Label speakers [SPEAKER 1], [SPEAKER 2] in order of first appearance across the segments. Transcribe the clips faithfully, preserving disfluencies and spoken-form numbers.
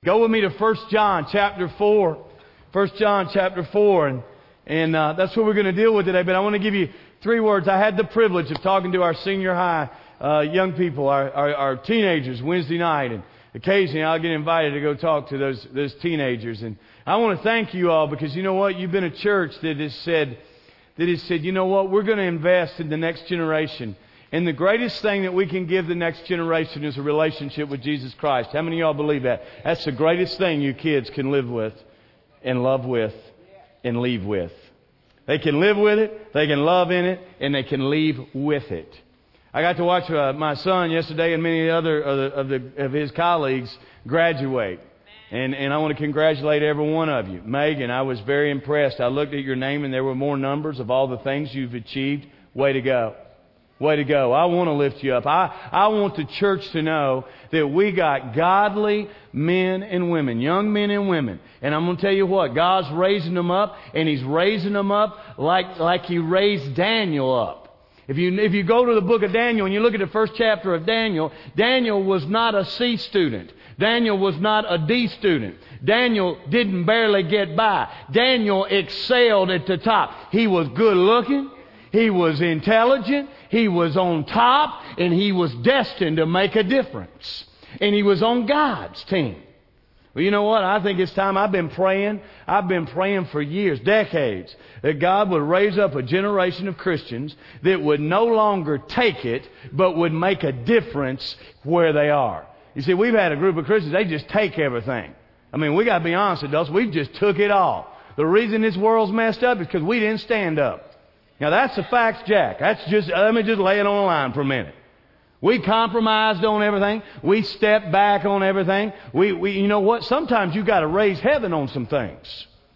[SPEAKER 1] Go with me to First John chapter four. First John chapter four. And, and uh, that's what we're going to deal with today. But I want to give you three words. I had the privilege of talking to our senior high uh, young people, our, our, our teenagers, Wednesday night. And occasionally I'll get invited to go talk to those, those teenagers. And I want to thank you all because you know what? You've been a church that has said, that has said, you know what? We're going to invest in the next generation. And the greatest thing that we can give the next generation is a relationship with Jesus Christ. How many of y'all believe that? That's the greatest thing you kids can live with and love with and leave with. They can live with it, they can love in it, and they can leave with it. I got to watch uh, my son yesterday and many other of, the, of, the, of his colleagues graduate. And, and I want to congratulate every one of you. Megan, I was very impressed. I looked at your name and there were more numbers of all the things you've achieved. Way to go. Way to go. I want to lift you up. I, I want the church to know that we got godly men and women, young men and women. And I'm going to tell you what, God's raising them up, and He's raising them up like, like He raised Daniel up. If you, if you go to the book of Daniel and you look at the first chapter of Daniel, Daniel was not a C student. Daniel was not a D student. Daniel didn't barely get by. Daniel excelled at the top. He was good looking. He was intelligent, he was on top, and he was destined to make a difference. And he was on God's team. Well, you know what? I think it's time. I've been praying. I've been praying for years, decades, that God would raise up a generation of Christians that would no longer take it, but would make a difference where they are. You see, we've had a group of Christians, they just take everything. I mean, we got to be honest with us. We just took it all. The reason this world's messed up is because we didn't stand up. Now that's the facts, Jack. That's just, let me just lay it on the line for a minute. We compromised on everything. We stepped back on everything. We, we, you know what? Sometimes you got to raise heaven on some things.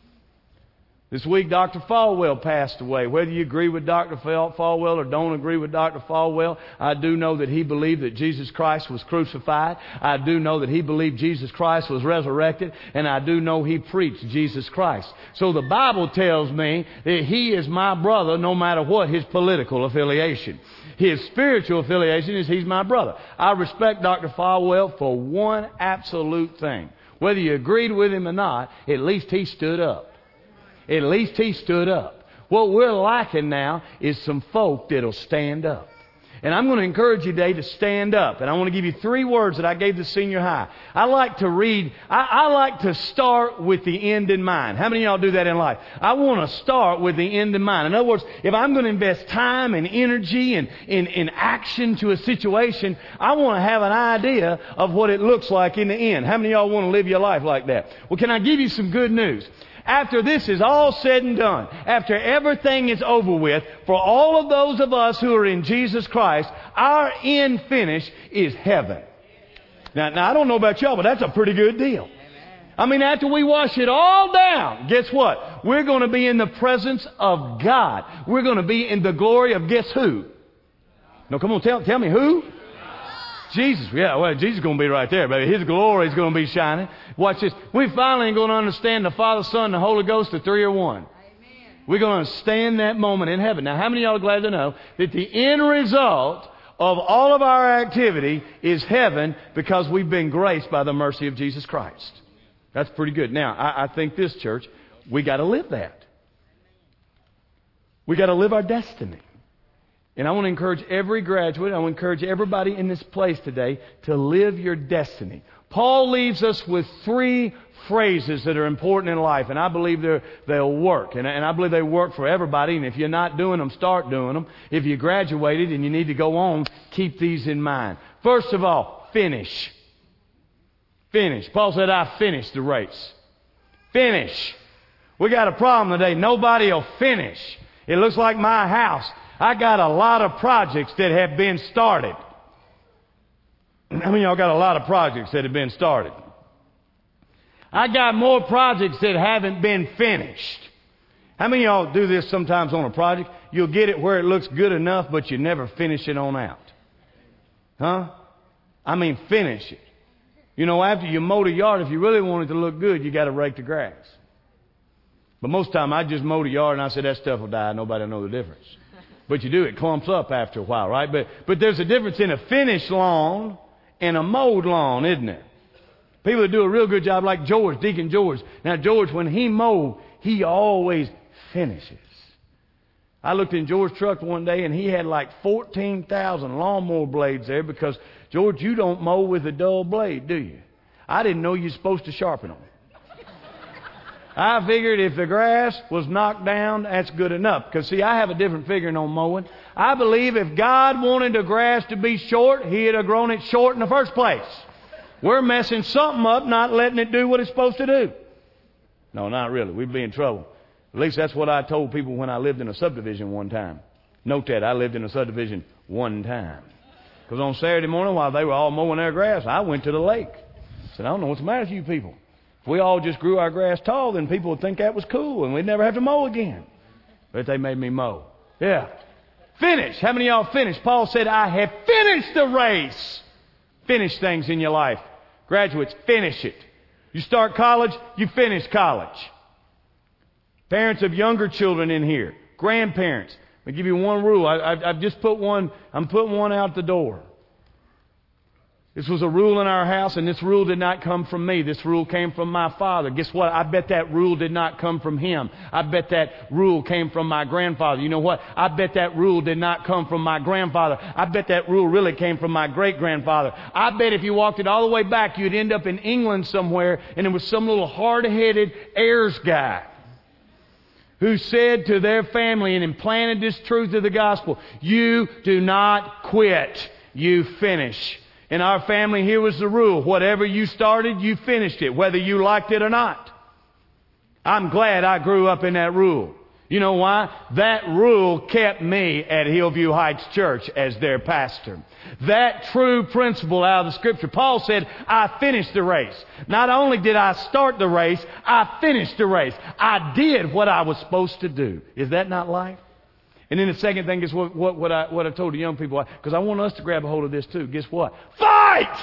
[SPEAKER 1] This week, Doctor Falwell passed away. Whether you agree with Doctor Falwell or don't agree with Doctor Falwell, I do know that he believed that Jesus Christ was crucified. I do know that he believed Jesus Christ was resurrected. And I do know he preached Jesus Christ. So the Bible tells me that he is my brother no matter what his political affiliation. His spiritual affiliation is he's my brother. I respect Doctor Falwell for one absolute thing. Whether you agreed with him or not, at least he stood up. At least he stood up. What we're lacking now is some folk that'll stand up. And I'm going to encourage you today to stand up. And I want to give you three words that I gave the senior high. I like to read, I, I like to start with the end in mind. How many of y'all do that in life? I want to start with the end in mind. In other words, if I'm going to invest time and energy and in, in action to a situation, I want to have an idea of what it looks like in the end. How many of y'all want to live your life like that? Well, can I give you some good news? After this is all said and done, after everything is over with, for all of those of us who are in Jesus Christ, our end finish is heaven. Now, now I don't know about y'all, but that's a pretty good deal. I mean, after we wash it all down, guess what? We're going to be in the presence of God. We're going to be in the glory of guess who? No, come on, tell, tell me who? Jesus. Yeah, well, Jesus is going to be right there, baby. His glory is going to be shining. Watch this. We finally going to understand the Father, Son, and the Holy Ghost, the three are one. Amen. We're going to understand that moment in heaven. Now, how many of y'all are glad to know that the end result of all of our activity is heaven because we've been graced by the mercy of Jesus Christ? That's pretty good. Now, I, I think this church, we got to live that. We got to live our destiny. And I want to encourage every graduate, I want to encourage everybody in this place today to live your destiny. Paul leaves us with three phrases that are important in life, and I believe they'll work. And, and I believe they work for everybody, and if you're not doing them, start doing them. If you graduated and you need to go on, keep these in mind. First of all, finish. Finish. Paul said, I finished the race. Finish. We got a problem today. Nobody will finish. It looks like my house. I got a lot of projects that have been started. How many of y'all got a lot of projects that have been started? I got more projects that haven't been finished. How many of y'all do this sometimes on a project? You'll get it where it looks good enough, but you never finish it on out. Huh? I mean, finish it. You know, after you mow the yard, if you really want it to look good, you got to rake the grass. But most of the time, I just mow the yard and I say, that stuff will die. Nobody will know the difference. But you do, it clumps up after a while, right? But but there's a difference in a finished lawn and a mowed lawn, isn't there? People that do a real good job like George, Deacon George. Now, George, when he mowed, he always finishes. I looked in George's truck one day, and he had like fourteen thousand lawnmower blades there because, George, you don't mow with a dull blade, do you? I didn't know you're supposed to sharpen them. I figured if the grass was knocked down, that's good enough. Because, see, I have a different figuring on mowing. I believe if God wanted the grass to be short, He'd have grown it short in the first place. We're messing something up, not letting it do what it's supposed to do. No, not really. We'd be in trouble. At least that's what I told people when I lived in a subdivision one time. Note that, I lived in a subdivision one time. Because on Saturday morning, while they were all mowing their grass, I went to the lake. I said, I don't know what's the matter with you people. If we all just grew our grass tall, then people would think that was cool, and we'd never have to mow again. But they made me mow. Yeah. Finish. How many of y'all finished? Paul said, I have finished the race. Finish things in your life. Graduates, finish it. You start college, you finish college. Parents of younger children in here, grandparents, I'll give you one rule. I, I've, I've just put one, I'm putting one out the door. This was a rule in our house, and this rule did not come from me. This rule came from my father. Guess what? I bet that rule did not come from him. I bet that rule came from my grandfather. You know what? I bet that rule did not come from my grandfather. I bet that rule really came from my great-grandfather. I bet if you walked it all the way back, you'd end up in England somewhere, and it was some little hard-headed heirs guy who said to their family and implanted this truth of the gospel, you do not quit, you finish. In our family, here was the rule. Whatever you started, you finished it, whether you liked it or not. I'm glad I grew up in that rule. You know why? That rule kept me at Hillview Heights Church as their pastor. That true principle out of the Scripture. Paul said, I finished the race. Not only did I start the race, I finished the race. I did what I was supposed to do. Is that not life? And then the second thing is what, what, what, I, what I told the young people, because I want us to grab a hold of this too. Guess what? Fight!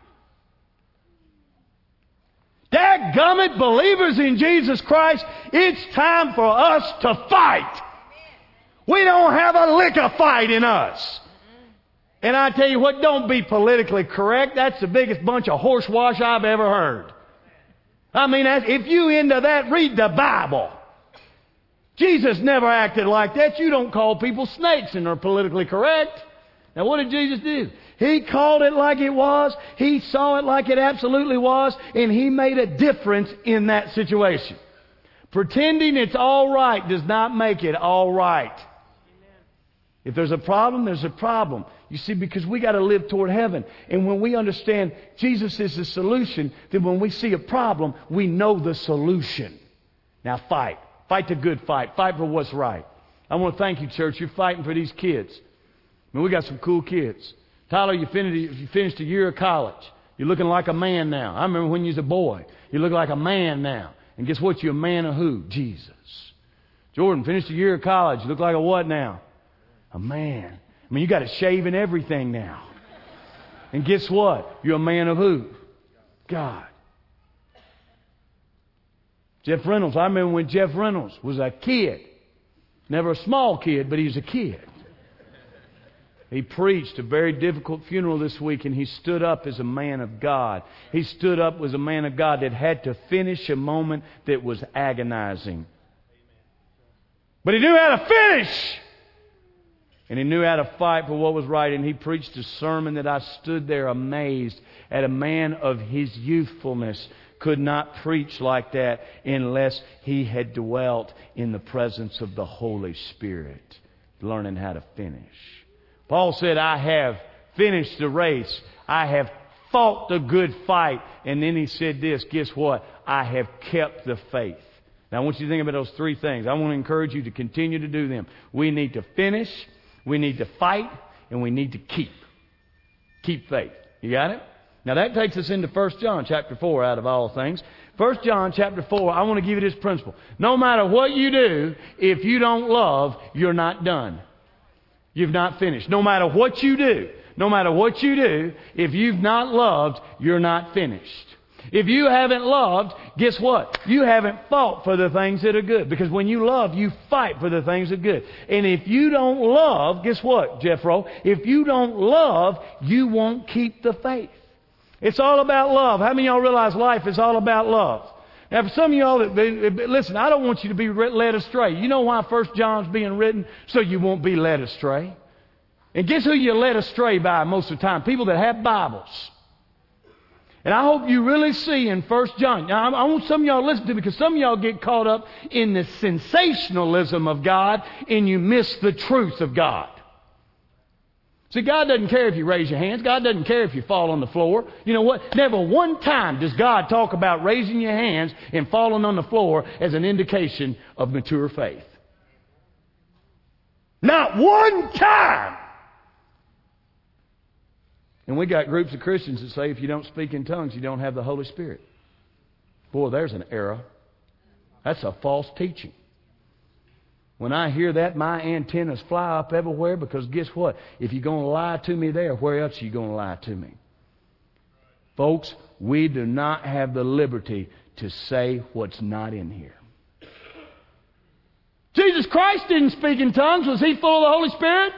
[SPEAKER 1] Dadgummit, believers in Jesus Christ, it's time for us to fight. We don't have a lick of fight in us. And I tell you what, don't be politically correct. That's the biggest bunch of horsewash I've ever heard. I mean, if you into that, read the Bible. Jesus never acted like that. You don't call people snakes and they're politically correct. Now, what did Jesus do? He called it like it was. He saw it like it absolutely was. And He made a difference in that situation. Pretending it's all right does not make it all right. If there's a problem, there's a problem. You see, because we got to live toward heaven. And when we understand Jesus is the solution, then when we see a problem, we know the solution. Now fight. Fight the good fight. Fight for what's right. I want to thank you, church. You're fighting for these kids. I mean, we got some cool kids. Tyler, you finished, you finished a year of college. You're looking like a man now. I remember when you was a boy. You look like a man now. And guess what? You're a man of who? Jesus. Jordan, finished a year of college. You look like a what now? A man. I mean, you got a shave and everything now. And guess what? You're a man of who? God. Jeff Reynolds, I remember when Jeff Reynolds was a kid. Never a small kid, but he was a kid. He preached a very difficult funeral this week, and he stood up as a man of God. He stood up as a man of God that had to finish a moment that was agonizing. But he knew how to finish! And he knew how to fight for what was right, and he preached a sermon that I stood there amazed at. A man of his youthfulness could not preach like that unless he had dwelt in the presence of the Holy Spirit, learning how to finish. Paul said, I have finished the race. I have fought the good fight. And then he said this, guess what? I have kept the faith. Now I want you to think about those three things. I want to encourage you to continue to do them. We need to finish, we need to fight, and we need to keep. Keep faith. You got it? Now that takes us into First John chapter four out of all things. First John chapter four, I want to give you this principle. No matter what you do, if you don't love, you're not done. You've not finished. No matter what you do, no matter what you do, if you've not loved, you're not finished. If you haven't loved, guess what? You haven't fought for the things that are good. Because when you love, you fight for the things that are good. And if you don't love, guess what, Jeffro? If you don't love, you won't keep the faith. It's all about love. How many of y'all realize life is all about love? Now, for some of y'all, that listen, I don't want you to be led astray. You know why First John's being written? So you won't be led astray. And guess who you're led astray by most of the time? People that have Bibles. And I hope you really see in First John. Now, I want some of y'all to listen to me, because some of y'all get caught up in the sensationalism of God and you miss the truth of God. See, God doesn't care if you raise your hands. God doesn't care if you fall on the floor. You know what? Never one time does God talk about raising your hands and falling on the floor as an indication of mature faith. Not one time! And we got groups of Christians that say if you don't speak in tongues, you don't have the Holy Spirit. Boy, there's an error. That's a false teaching. When I hear that, my antennas fly up everywhere, because guess what? If you're going to lie to me there, where else are you going to lie to me? Folks, we do not have the liberty to say what's not in here. Jesus Christ didn't speak in tongues. Was He full of the Holy Spirit?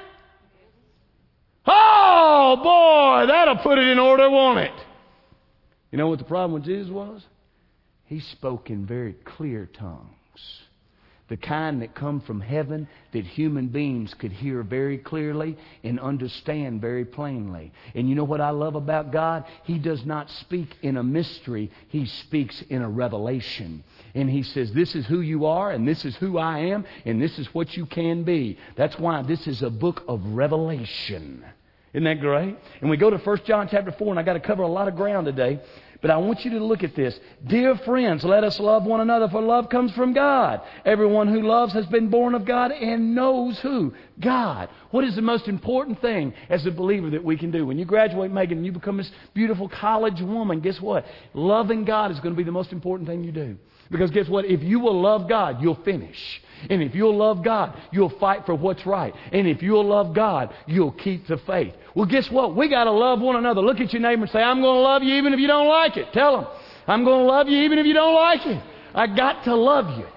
[SPEAKER 1] Oh, boy, that'll put it in order, won't it? You know what the problem with Jesus was? He spoke in very clear tongues. The kind that come from heaven, that human beings could hear very clearly and understand very plainly. And you know what I love about God? He does not speak in a mystery. He speaks in a revelation. And He says, this is who you are, and this is who I am, and this is what you can be. That's why this is a book of revelation. Isn't that great? And we go to First John chapter four, and I got to cover a lot of ground today. But I want you to look at this. Dear friends, let us love one another, for love comes from God. Everyone who loves has been born of God and knows who? God. What is the most important thing as a believer that we can do? When you graduate, Megan, and you become this beautiful college woman, guess what? Loving God is going to be the most important thing you do. Because guess what? If you will love God, you'll finish. And if you'll love God, you'll fight for what's right. And if you'll love God, you'll keep the faith. Well, guess what? We got to love one another. Look at your neighbor and say, I'm going to love you even if you don't like it. Tell them, I'm going to love you even if you don't like it. I got to love you.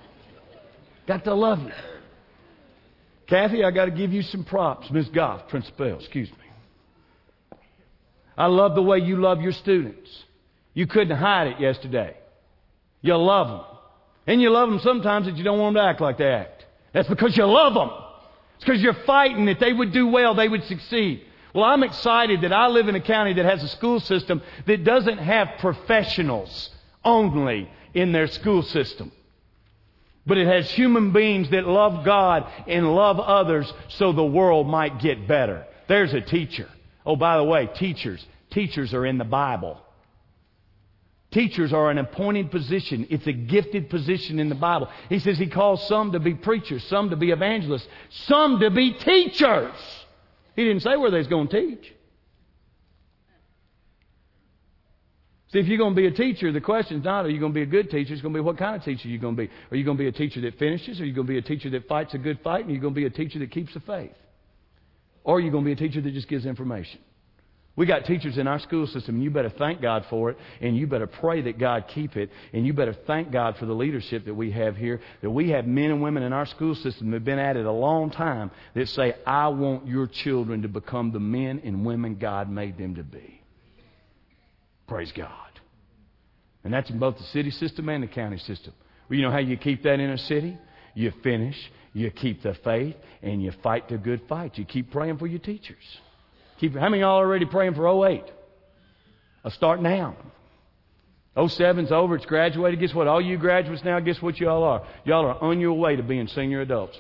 [SPEAKER 1] Got to love you. Kathy, I got to give you some props. Miss Goff, Principal, excuse me. I love the way you love your students. You couldn't hide it yesterday. You love them. And you love them sometimes that you don't want them to act like they act. That's because you love them. It's because you're fighting that they would do well, they would succeed. Well, I'm excited that I live in a county that has a school system that doesn't have professionals only in their school system. But it has human beings that love God and love others so the world might get better. There's a teacher. Oh, by the way, teachers. Teachers are in the Bible. Teachers are an appointed position. It's a gifted position in the Bible. He says He calls some to be preachers, some to be evangelists, some to be teachers. He didn't say where they was going to teach. See, if you're going to be a teacher, the question's not, are you going to be a good teacher? It's going to be, what kind of teacher are you going to be? Are you going to be a teacher that finishes? Are you going to be a teacher that fights a good fight? And are you going to be a teacher that keeps the faith? Or are you going to be a teacher that just gives information? We got teachers in our school system, and you better thank God for it, and you better pray that God keep it, and you better thank God for the leadership that we have here, that we have men and women in our school system that have been at it a long time that say, I want your children to become the men and women God made them to be. Praise God. And that's in both the city system and the county system. Well, you know how you keep that in a city? You finish, you keep the faith, and you fight the good fight. You keep praying for your teachers. Keep, how many of y'all are already praying for oh eight? I'll start now. oh seven's over. It's graduated. Guess what? All you graduates now, guess what y'all are? Y'all are on your way to being senior adults.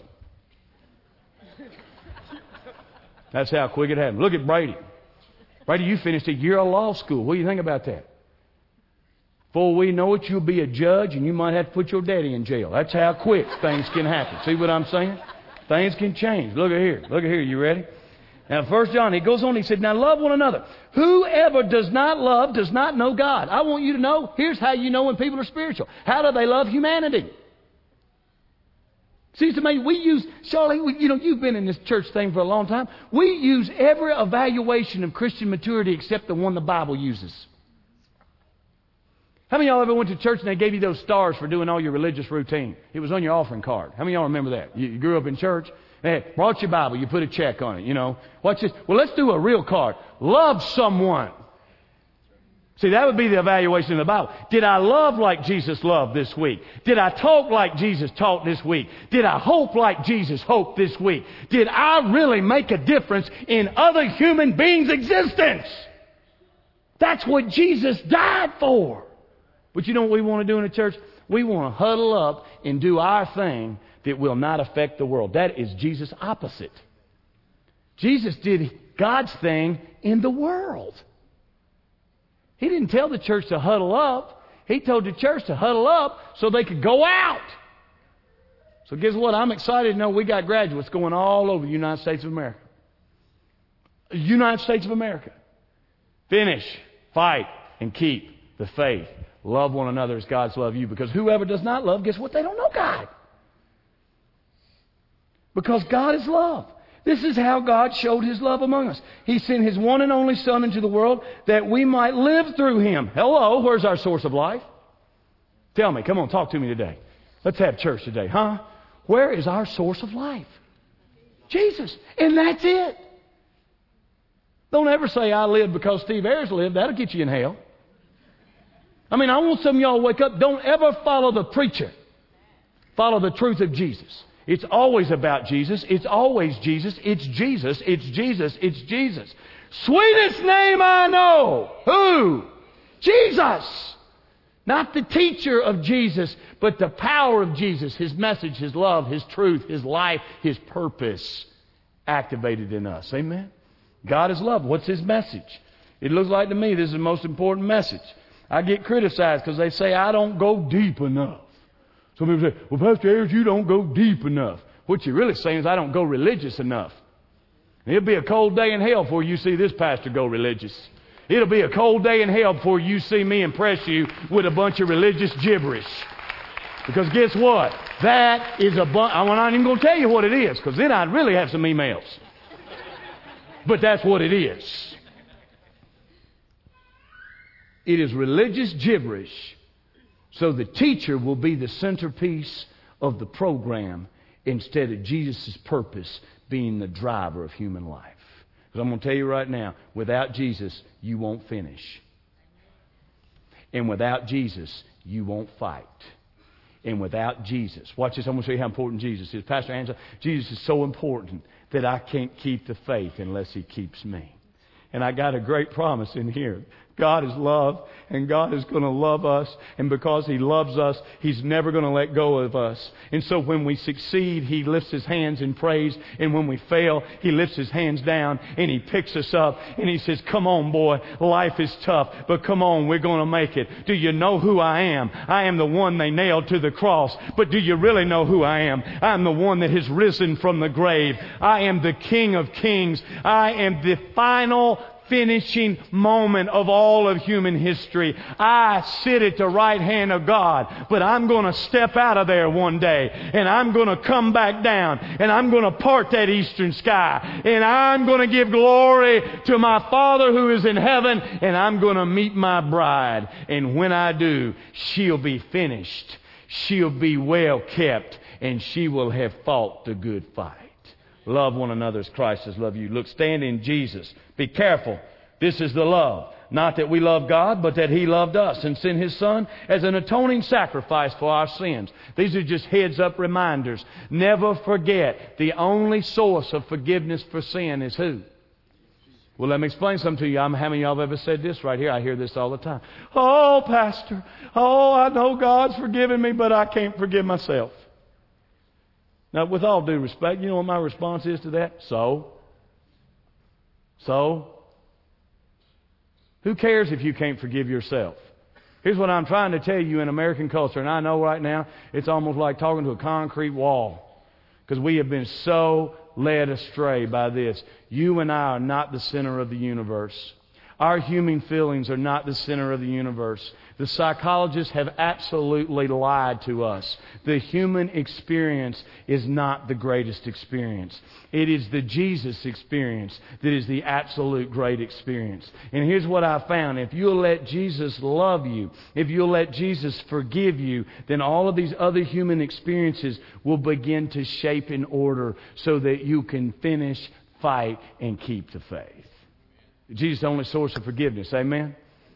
[SPEAKER 1] That's how quick it happened. Look at Brady. Brady, you finished a year of law school. What do you think about that? Before we know it, you'll be a judge and you might have to put your daddy in jail. That's how quick things can happen. See what I'm saying? Things can change. Look at here. Look at here. You ready? Now, First John, he goes on, he said, now love one another. Whoever does not love does not know God. I want you to know, here's how you know when people are spiritual. How do they love humanity? See, to me, we use, Charlie, we, you know, you've been in this church thing for a long time. We use every evaluation of Christian maturity except the one the Bible uses. How many of y'all ever went to church and they gave you those stars for doing all your religious routine? It was on your offering card. How many of y'all remember that? You, you grew up in church. Hey, brought your Bible. You put a check on it, you know. Watch this. Well, let's do a real card. Love someone. See, that would be the evaluation of the Bible. Did I love like Jesus loved this week? Did I talk like Jesus taught this week? Did I hope like Jesus hoped this week? Did I really make a difference in other human beings' existence? That's what Jesus died for. But you know what we want to do in the church? We want to huddle up and do our thing that will not affect the world. That is Jesus' opposite. Jesus did God's thing in the world. He didn't tell the church to huddle up. He told the church to huddle up so they could go out. So guess what? I'm excited to know we got graduates going all over the United States of America. United States of America. Finish, fight, and keep the faith. Love one another as God's loved you. Because whoever does not love, guess what? They don't know God. Because God is love. This is how God showed His love among us. He sent His one and only Son into the world that we might live through Him. Hello, where's our source of life? Tell me, come on, talk to me today. Let's have church today, huh? Where is our source of life? Jesus. And that's it. Don't ever say, I live because Steve Ayers lived. That'll get you in hell. I mean, I want some of y'all to wake up. Don't ever follow the preacher. Follow the truth of Jesus. It's always about Jesus. It's always Jesus. It's Jesus. It's Jesus. It's Jesus. Sweetest name I know. Who? Jesus. Not the teacher of Jesus, but the power of Jesus. His message, His love, His truth, His life, His purpose activated in us. Amen? God is love. What's His message? It looks like to me this is the most important message. I get criticized because they say I don't go deep enough. Some people say, well, Pastor Ayers, you don't go deep enough. What you're really saying is I don't go religious enough. It'll be a cold day in hell before you see this pastor go religious. It'll be a cold day in hell before you see me impress you with a bunch of religious gibberish. Because guess what? That is a bunch. I'm not even going to tell you what it is, because then I'd really have some emails. But that's what it is. It is religious gibberish. So the teacher will be the centerpiece of the program instead of Jesus' purpose being the driver of human life. Because I'm going to tell you right now, without Jesus, you won't finish. And without Jesus, you won't fight. And without Jesus, watch this, I'm going to show you how important Jesus is. Pastor Angela, Jesus is so important that I can't keep the faith unless He keeps me. And I got a great promise in here. God is love, and God is going to love us. And because He loves us, He's never going to let go of us. And so when we succeed, He lifts His hands in praise. And when we fail, He lifts His hands down and He picks us up. And He says, come on, boy, life is tough, but come on, we're going to make it. Do you know who I am? I am the one they nailed to the cross. But do you really know who I am? I'm the one that has risen from the grave. I am the King of Kings. I am the final finishing moment of all of human history. I sit at the right hand of God, but I'm going to step out of there one day, and I'm going to come back down, and I'm going to part that eastern sky, and I'm going to give glory to my Father who is in heaven, and I'm going to meet my bride. And when I do, she'll be finished. She'll be well kept, and she will have fought the good fight. Love one another as Christ has loved you. Look, stand in Jesus. Be careful. This is the love. Not that we love God, but that He loved us and sent His Son as an atoning sacrifice for our sins. These are just heads-up reminders. Never forget, the only source of forgiveness for sin is who? Well, let me explain something to you. I'm, how many of y'all have ever said this right here? I hear this all the time. Oh, Pastor, oh, I know God's forgiven me, but I can't forgive myself. Now, with all due respect, you know what my response is to that? So? So? Who cares if you can't forgive yourself? Here's what I'm trying to tell you in American culture, and I know right now it's almost like talking to a concrete wall, because we have been so led astray by this. You and I are not the center of the universe. Our human feelings are not the center of the universe. The psychologists have absolutely lied to us. The human experience is not the greatest experience. It is the Jesus experience that is the absolute great experience. And here's what I found. If you'll let Jesus love you, if you'll let Jesus forgive you, then all of these other human experiences will begin to shape in order so that you can finish, fight, and keep the faith. Jesus is the only source of forgiveness. Amen?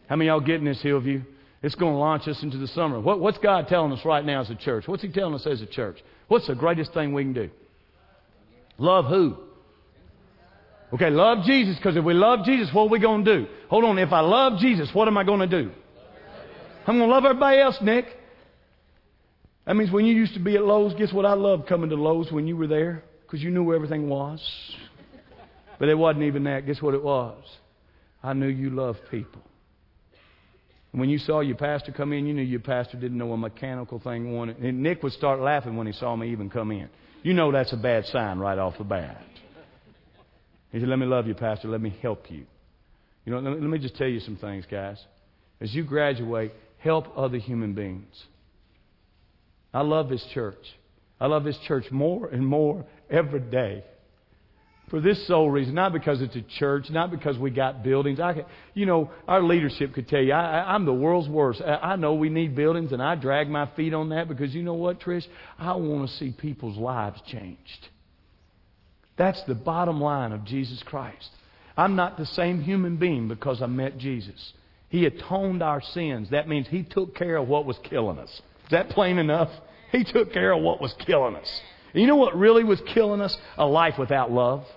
[SPEAKER 1] How many of y'all getting this, Hillview? It's going to launch us into the summer. What, what's God telling us right now as a church? What's He telling us as a church? What's the greatest thing we can do? Love who? Okay, love Jesus, because if we love Jesus, what are we going to do? Hold on, if I love Jesus, what am I going to do? I'm going to love everybody else, Nick. That means when you used to be at Lowe's, guess what? I loved coming to Lowe's when you were there, because you knew where everything was. But it wasn't even that. Guess what it was? I knew you loved people. And when you saw your pastor come in, you knew your pastor didn't know a mechanical thing wanted. And Nick would start laughing when he saw me even come in. You know that's a bad sign right off the bat. He said, let me love you, Pastor. Let me help you. You know, let me just tell you some things, guys. As you graduate, help other human beings. I love this church. I love this church more and more every day. For this sole reason, not because it's a church, not because we got buildings. I can, you know, our leadership could tell you, I, I, I'm the world's worst. I, I know we need buildings, and I drag my feet on that because you know what, Trish? I want to see people's lives changed. That's the bottom line of Jesus Christ. I'm not the same human being because I met Jesus. He atoned our sins. That means He took care of what was killing us. Is that plain enough? He took care of what was killing us. And you know what really was killing us? A life without love.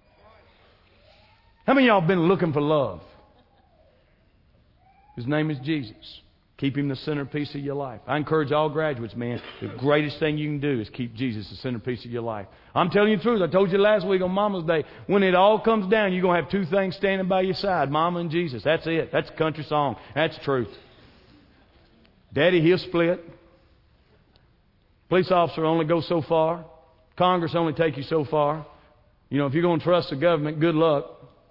[SPEAKER 1] How many of y'all have been looking for love? His name is Jesus. Keep Him the centerpiece of your life. I encourage all graduates, man, the greatest thing you can do is keep Jesus the centerpiece of your life. I'm telling you the truth. I told you last week on Mama's Day, when it all comes down, you're going to have two things standing by your side, Mama and Jesus. That's it. That's a country song. That's truth. Daddy, he'll split. Police officer only goes so far. Congress only take you so far. You know, if you're going to trust the government, good luck.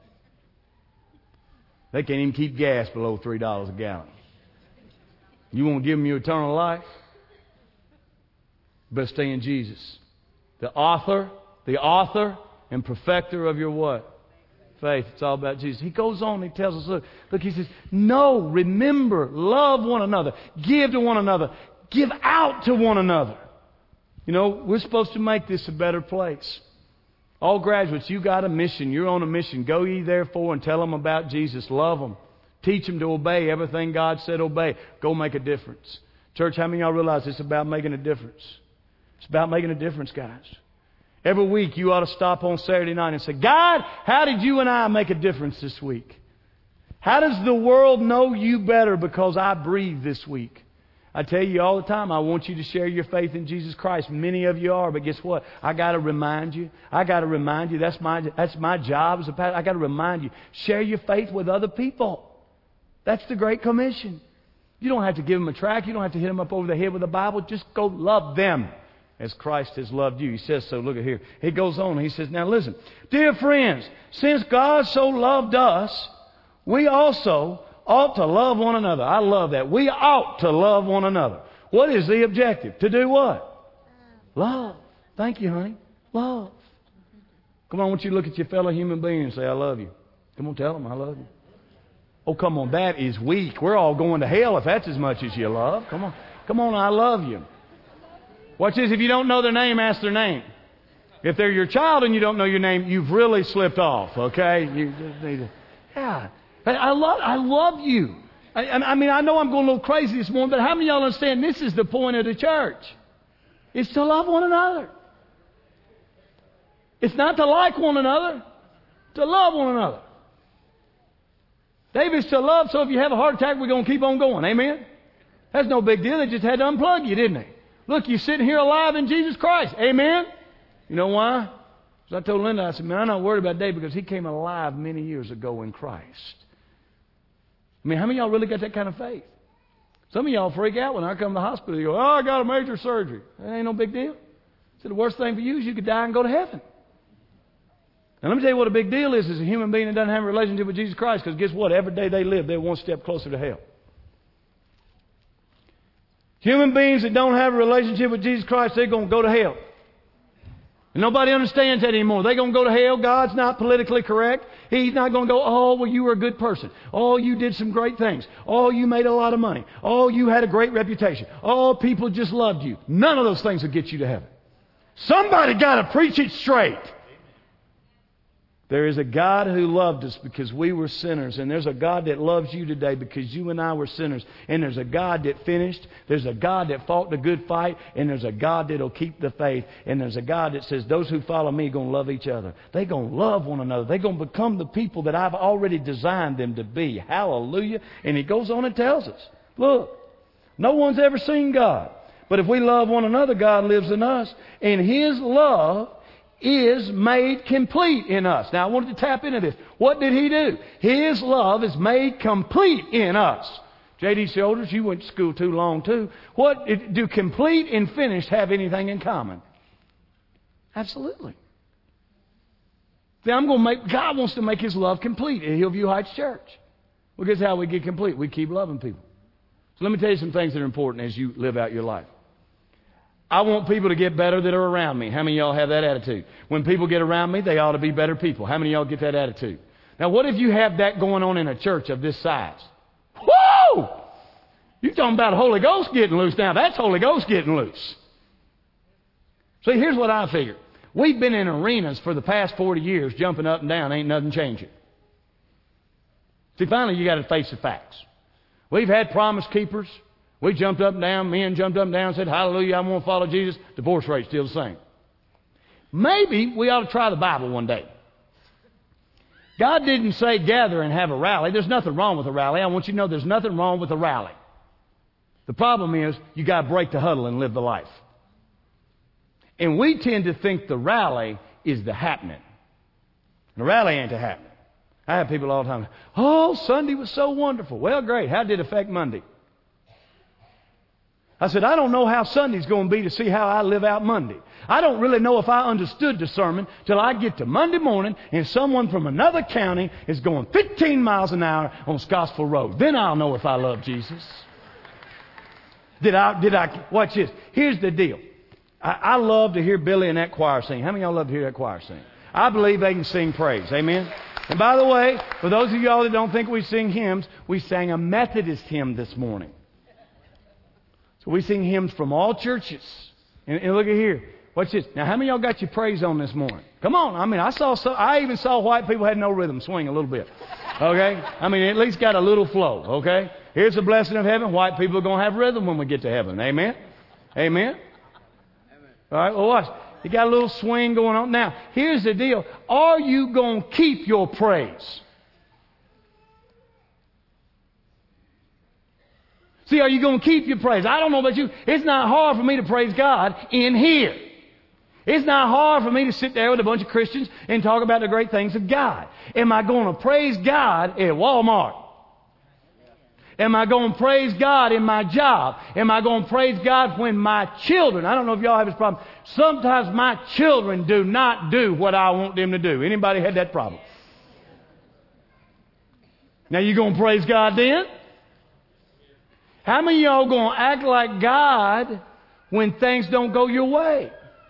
[SPEAKER 1] They can't even keep gas below three dollars a gallon. You want to give them your eternal life? You better stay in Jesus. The author, the author and perfecter of your what? Faith. It's all about Jesus. He goes on and He tells us, look, look, He says, no, remember, love one another, give to one another, give out to one another. You know, we're supposed to make this a better place. All graduates, you got a mission. You're on a mission. Go ye therefore and tell them about Jesus. Love them. Teach them to obey everything God said obey. Go make a difference. Church, how many of y'all realize it's about making a difference? It's about making a difference, guys. Every week you ought to stop on Saturday night and say, God, how did you and I make a difference this week? How does the world know you better because I breathe this week? I tell you all the time, I want you to share your faith in Jesus Christ. Many of you are, but guess what? I got to remind you. I got to remind you. That's my that's my job as a pastor. I got to remind you. Share your faith with other people. That's the Great Commission. You don't have to give them a tract. You don't have to hit them up over the head with a Bible. Just go love them as Christ has loved you. He says so. Look at here. He goes on. He says, now listen. Dear friends, since God so loved us, we also ought to love one another. I love that. We ought to love one another. What is the objective? To do what? Love. Thank you, honey. Love. Come on, I want you to look at your fellow human being and say, I love you. Come on, tell them I love you. Oh, come on, that is weak. We're all going to hell if that's as much as you love. Come on. Come on, I love you. Watch this. If you don't know their name, ask their name. If they're your child and you don't know your name, you've really slipped off, okay? You just need to, yeah. I love, I love you. I, I mean, I know I'm going a little crazy this morning, but how many of y'all understand this is the point of the church? It's to love one another. It's not to like one another, to love one another. David's to love, so if you have a heart attack, we're going to keep on going. Amen? That's no big deal. They just had to unplug you, didn't they? Look, you're sitting here alive in Jesus Christ. Amen? You know why? Because I told Linda, I said, man, I'm not worried about David because he came alive many years ago in Christ. I mean, how many of y'all really got that kind of faith? Some of y'all freak out when I come to the hospital. You go, oh, I got a major surgery. That ain't no big deal. So the worst thing for you is you could die and go to heaven. And let me tell you what a big deal is as a human being that doesn't have a relationship with Jesus Christ, because guess what? Every day they live, they're one step closer to hell. Human beings that don't have a relationship with Jesus Christ, they're going to go to hell. And nobody understands that anymore. They're going to go to hell. God's not politically correct. He's not going to go, oh, well, you were a good person. Oh, you did some great things. Oh, you made a lot of money. Oh, you had a great reputation. Oh, people just loved you. None of those things will get you to heaven. Somebody got to preach it straight. There is a God who loved us because we were sinners. And there's a God that loves you today because you and I were sinners. And there's a God that finished. There's a God that fought the good fight. And there's a God that'll keep the faith. And there's a God that says, those who follow me are going to love each other. They're going to love one another. They're going to become the people that I've already designed them to be. Hallelujah. And He goes on and tells us, look, no one's ever seen God. But if we love one another, God lives in us. And His love is made complete in us. Now, I wanted to tap into this. What did He do? His love is made complete in us. J D Shoulders, you went to school too long too. What do complete and finished have anything in common? Absolutely. See, I'm going to make. God wants to make His love complete in Hillview Heights Church. Well, guess how we get complete? We keep loving people. So let me tell you some things that are important as you live out your life. I want people to get better that are around me. How many of y'all have that attitude? When people get around me, they ought to be better people. How many of y'all get that attitude? Now, what if you have that going on in a church of this size? Whoa! You're talking about Holy Ghost getting loose now. That's Holy Ghost getting loose. See, here's what I figure. We've been in arenas for the past forty years, jumping up and down. Ain't nothing changing. See, finally, you got to face the facts. We've had promise keepers. We jumped up and down, men jumped up and down and said, hallelujah, I want to follow Jesus. Divorce rate's still the same. Maybe we ought to try the Bible one day. God didn't say gather and have a rally. There's nothing wrong with a rally. I want you to know there's nothing wrong with a rally. The problem is you got to break the huddle and live the life. And we tend to think the rally is the happening. The rally ain't the happening. I have people all the time, oh, Sunday was so wonderful. Well, great. How did it affect Monday? I said, I don't know how Sunday's going to be to see how I live out Monday. I don't really know if I understood the sermon till I get to Monday morning and someone from another county is going fifteen miles an hour on Scottsville Road. Then I'll know if I love Jesus. Did I, did I, watch this. Here's the deal. I, I love to hear Billy and that choir sing. How many of y'all love to hear that choir sing? I believe they can sing praise. Amen? And by the way, for those of y'all that don't think we sing hymns, we sang a Methodist hymn this morning. So we sing hymns from all churches. And, and look at here. Watch this. Now, how many of y'all got your praise on this morning? Come on. I mean, I saw. So, I even saw white people had no rhythm. Swing a little bit. Okay? I mean, at least got a little flow. Okay? Here's the blessing of heaven. White people are going to have rhythm when we get to heaven. Amen? Amen? All right. Well, watch. You got a little swing going on. Now, here's the deal. Are you going to keep your praise? See, are you going to keep your praise? I don't know about you. It's not hard for me to praise God in here. It's not hard for me to sit there with a bunch of Christians and talk about the great things of God. Am I going to praise God at Walmart? Am I going to praise God in my job? Am I going to praise God when my children, I don't know if y'all have this problem, sometimes my children do not do what I want them to do. Anybody had that problem? Now you going to praise God then? How many of y'all going to act like God when things don't go your way?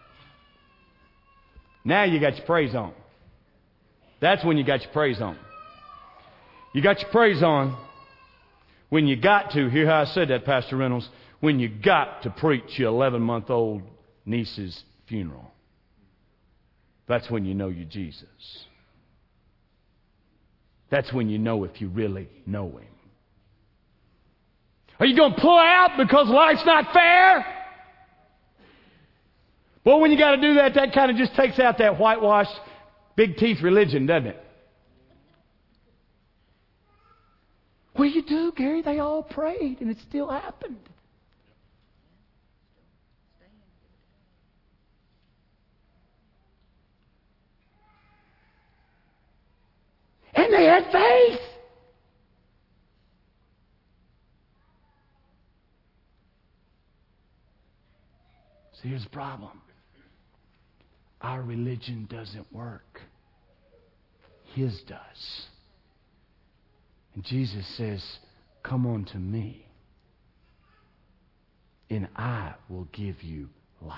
[SPEAKER 1] Now you got your praise on. That's when you got your praise on. You got your praise on when you got to, hear how I said that, Pastor Reynolds, when you got to preach your eleven-month-old niece's funeral. That's when you know you're Jesus. That's when you know if you really know Him. Are you going to pull out because life's not fair? Well, when you got to do that, that kind of just takes out that whitewashed, big teeth religion, doesn't it? Well, you do, Gary. They all prayed, and it still happened. And they had faith. See, here's the problem. Our religion doesn't work. His does. And Jesus says, come on to me, and I will give you life.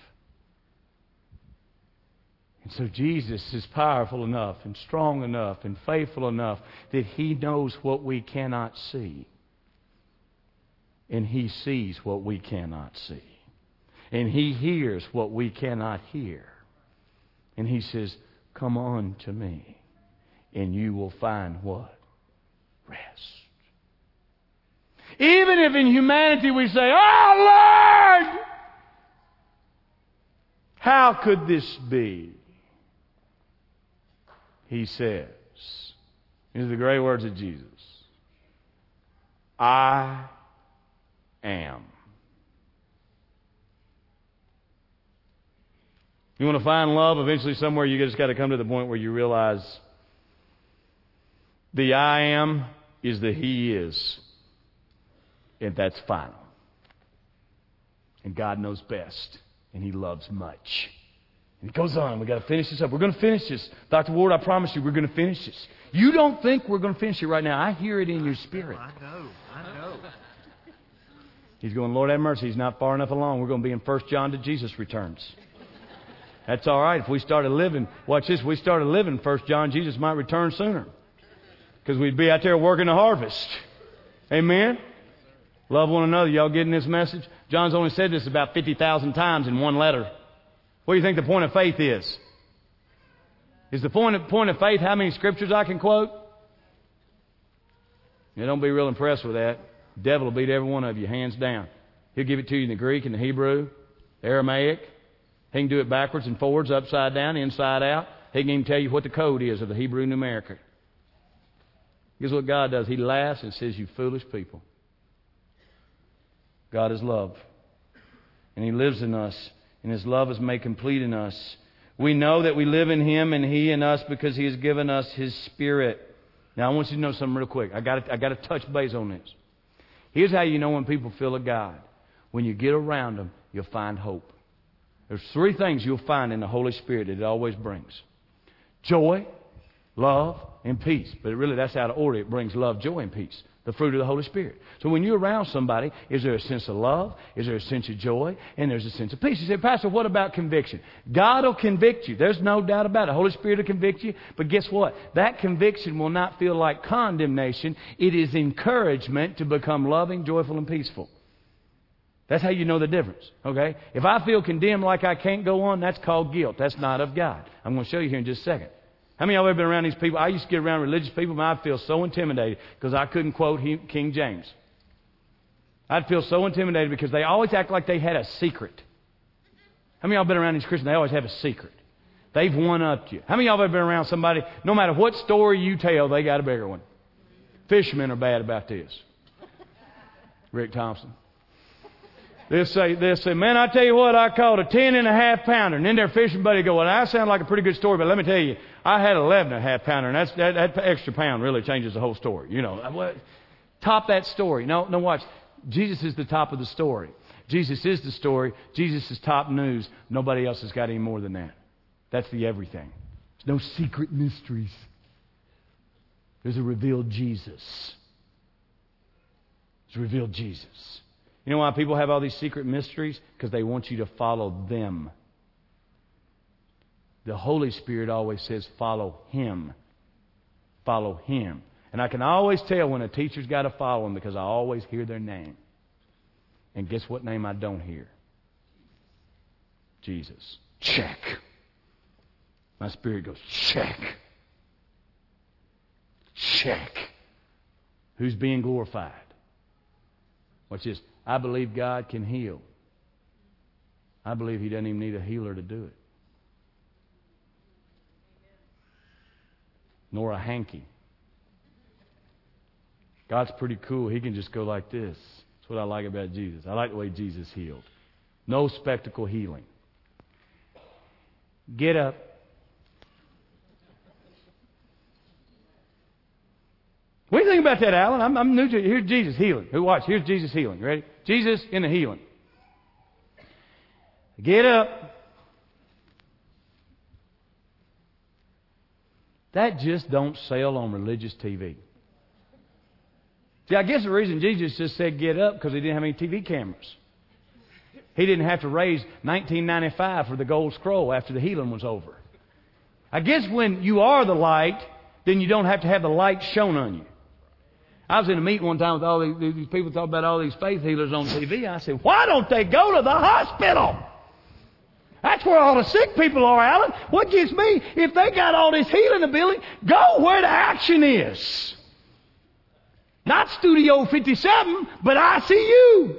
[SPEAKER 1] And so Jesus is powerful enough and strong enough and faithful enough that He knows what we cannot see. And He sees what we cannot see. And He hears what we cannot hear. And He says, come on to me. and you will find what? Rest. Even if in humanity we say, oh Lord, how could this be? He says, these are the great words of Jesus, I am. You want to find love? Eventually somewhere you just got to come to the point where you realize the I am is the He is. And that's final. And God knows best. And He loves much. And He goes on. We've got to finish this up. We're going to finish this. Doctor Ward, I promise you, we're going to finish this. You don't think we're going to finish it right now. I hear it in your spirit.
[SPEAKER 2] I know. I know.
[SPEAKER 1] He's going, Lord have mercy. He's not far enough along. We're going to be in First John till Jesus returns. That's all right. If we started living, watch this, if we started living First John, Jesus might return sooner. Because we'd be out there working the harvest. Amen? Love one another. Y'all getting this message? John's only said this about fifty thousand times in one letter. What do you think the point of faith is? Is the point of, point of faith how many scriptures I can quote? Yeah, don't be real impressed with that. The devil will beat every one of you, hands down. He'll give it to you in the Greek and the Hebrew, the Aramaic. He can do it backwards and forwards, upside down, inside out. He can even tell you what the code is of the Hebrew numeric. Here's what God does. He laughs and says, you foolish people. God is love. And He lives in us. And His love is made complete in us. We know that we live in Him and He in us because He has given us His Spirit. Now I want you to know something real quick. I got I got to touch base on this. Here's how you know when people feel a God. When you get around them, you'll find hope. There's three things you'll find in the Holy Spirit that it always brings. Joy, love, and peace. But really that's out of order. It brings love, joy, and peace. The fruit of the Holy Spirit. So when you're around somebody, is there a sense of love? Is there a sense of joy? And there's a sense of peace. You say, Pastor, what about conviction? God will convict you. There's no doubt about it. The Holy Spirit will convict you. But guess what? That conviction will not feel like condemnation. It is encouragement to become loving, joyful, and peaceful. That's how you know the difference. Okay? If I feel condemned like I can't go on, that's called guilt. That's not of God. I'm going to show you here in just a second. How many of y'all have ever been around these people? I used to get around religious people, and I'd feel so intimidated because I couldn't quote King James. I'd feel so intimidated because they always act like they had a secret. How many of y'all have been around these Christians? They always have a secret. They've one-upped you. How many of y'all have ever been around somebody, no matter what story you tell, they got a bigger one? Fishermen are bad about this. Rick Thompson. They'll say, they'll say, man, I tell you what, I caught a ten and a half pounder. And then their fishing buddy go, well, that sounds like a pretty good story, but let me tell you, I had eleven and a half pounder, and that's, that, that extra pound really changes the whole story. You know, what? Top that story. No, no, watch. Jesus is the top of the story. Jesus is the story. Jesus is top news. Nobody else has got any more than that. That's the everything. There's no secret mysteries. There's a revealed Jesus. There's a revealed Jesus. You know why people have all these secret mysteries? Because they want you to follow them. The Holy Spirit always says, follow Him. Follow Him. And I can always tell when a teacher's got to follow them because I always hear their name. And guess what name I don't hear? Jesus. Check. My spirit goes, check. Check. Who's being glorified? Watch this. I believe God can heal. I believe He doesn't even need a healer to do it. Nor a hanky. God's pretty cool. He can just go like this. That's what I like about Jesus. I like the way Jesus healed. No spectacle healing. Get up. What do you think about that, Alan? I'm, I'm new to it. Here's Jesus healing. Who watch? Here's Jesus healing. Ready? Jesus in the healing. Get up. That just don't sell on religious T V. See, I guess the reason Jesus just said get up because He didn't have any T V cameras. He didn't have to raise nineteen ninety-five for the gold scroll after the healing was over. I guess when you are the light, then you don't have to have the light shown on you. I was in a meeting one time with all these, these people talking about all these faith healers on T V. I said, why don't they go to the hospital? That's where all the sick people are, Alan. What gets me, if they got all this healing ability, go where the action is. Not Studio fifty-seven, but I C U.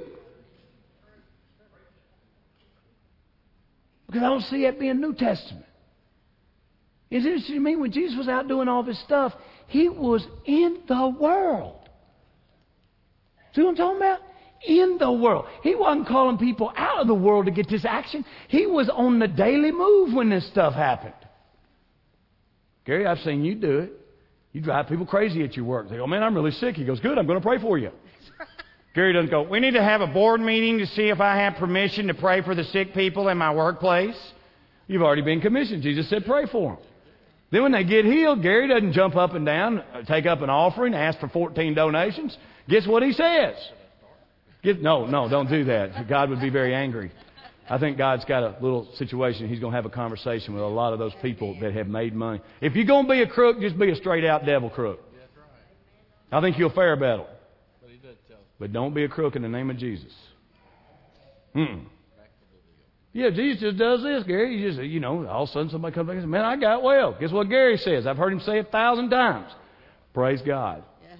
[SPEAKER 1] Because I don't see that being New Testament. It's interesting to me, when Jesus was out doing all this stuff, He was in the world. See what I'm talking about? In the world. He wasn't calling people out of the world to get this action. He was on the daily move when this stuff happened. Gary, I've seen you do it. You drive people crazy at your work. They go, man, I'm really sick. He goes, good, I'm going to pray for you. Gary doesn't go, we need to have a board meeting to see if I have permission to pray for the sick people in my workplace. You've already been commissioned. Jesus said pray for them. Then when they get healed, Gary doesn't jump up and down, take up an offering, ask for fourteen donations. Guess what he says? Get, no, no, don't do that. God would be very angry. I think God's got a little situation. He's going to have a conversation with a lot of those people that have made money. If you're going to be a crook, just be a straight-out devil crook. I think you'll fare better. But don't be a crook in the name of Jesus. Mm-mm. Yeah, Jesus just does this, Gary. He just, you know, all of a sudden somebody comes back and says, man, I got well. Guess what Gary says? I've heard him say it a thousand times. Praise God. Yeah.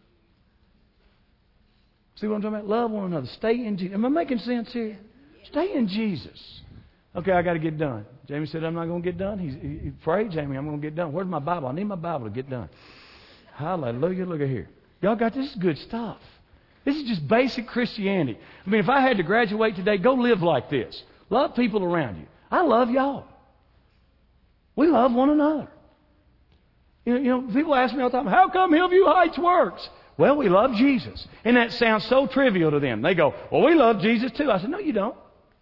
[SPEAKER 1] See what I'm talking about? Love one another. Stay in Jesus. Am I making sense here? Stay in Jesus. Okay, I got to get done. Jamie said, I'm not going to get done. He, he, he prayed, Jamie, I'm going to get done. Where's my Bible? I need my Bible to get done. Hallelujah. Look at here. Y'all got this? This is good stuff. This is just basic Christianity. I mean, if I had to graduate today, go live like this. Love people around you. I love y'all. We love one another. You know, you know, people ask me all the time, how come Hillview Heights works? Well, we love Jesus. And that sounds so trivial to them. They go, well, we love Jesus too. I said, no, you don't.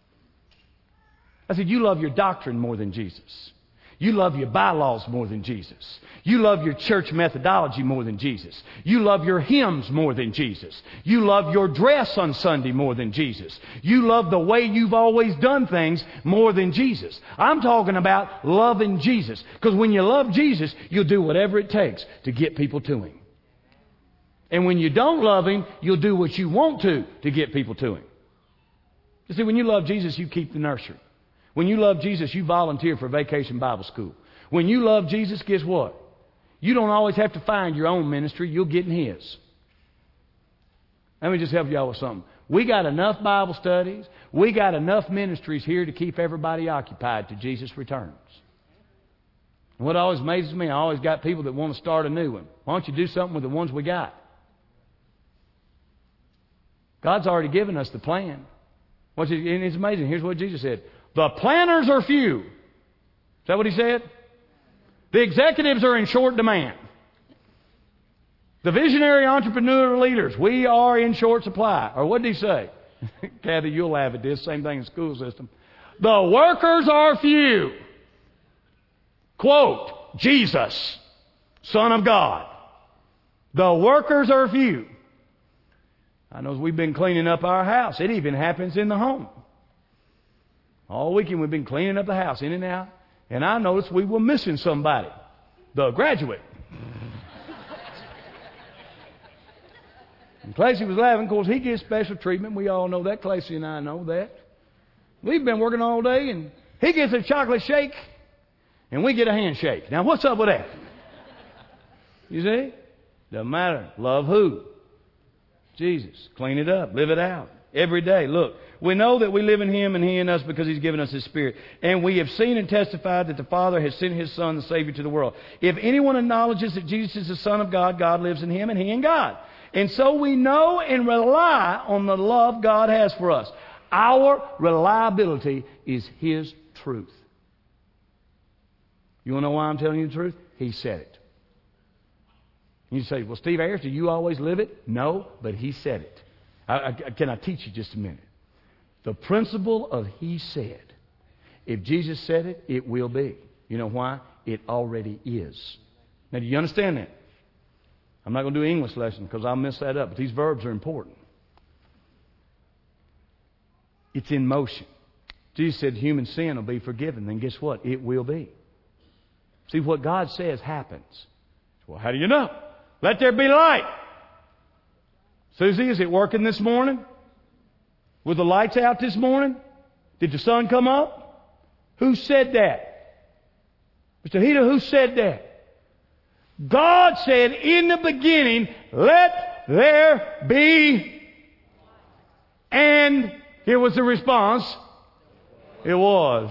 [SPEAKER 1] I said, you love your doctrine more than Jesus. You love your bylaws more than Jesus. You love your church methodology more than Jesus. You love your hymns more than Jesus. You love your dress on Sunday more than Jesus. You love the way you've always done things more than Jesus. I'm talking about loving Jesus. Because when you love Jesus, you'll do whatever it takes to get people to Him. And when you don't love Him, you'll do what you want to to get people to Him. You see, when you love Jesus, you keep the nursery. When you love Jesus, you volunteer for Vacation Bible School. When you love Jesus, guess what? You don't always have to find your own ministry. You'll get in His. Let me just help y'all with something. We got enough Bible studies. We got enough ministries here to keep everybody occupied till Jesus returns. What always amazes me, I always got people that want to start a new one. Why don't you do something with the ones we got? God's already given us the plan. What's it, and it's amazing. Here's what Jesus said. The planners are few. Is that what He said? The executives are in short demand. The visionary entrepreneur leaders, we are in short supply. Or what did He say? Kathy, you'll laugh at this. Same thing in the school system. The workers are few. Quote, Jesus, Son of God. The workers are few. I know we've been cleaning up our house. It even happens in the home. All weekend we've been cleaning up the house, in and out. And I noticed we were missing somebody. The graduate. And Clacy was laughing. Of course, he gets special treatment. We all know that. Clacy and I know that. We've been working all day, and he gets a chocolate shake, and we get a handshake. Now, what's up with that? You see? Doesn't matter. Love who? Jesus. Clean it up. Live it out. Every day. Look, we know that we live in Him and He in us because He's given us His Spirit. And we have seen and testified that the Father has sent His Son, the Savior, to the world. If anyone acknowledges that Jesus is the Son of God, God lives in Him and He in God. And so we know and rely on the love God has for us. Our reliability is His truth. You want to know why I'm telling you the truth? He said it. You say, well, Steve Ayers, do you always live it? No, but He said it. I, I, can I teach you just a minute? The principle of He said. If Jesus said it, it will be. You know why? It already is. Now, do you understand that? I'm not going to do an English lesson because I'll mess that up. But these verbs are important. It's in motion. Jesus said human sin will be forgiven. Then guess what? It will be. See, what God says happens. Well, how do you know? Let there be light. Susie, is it working this morning? Were the lights out this morning? Did the sun come up? Who said that? Mister Heater, who said that? God said in the beginning, let there be. And here was the response. It was.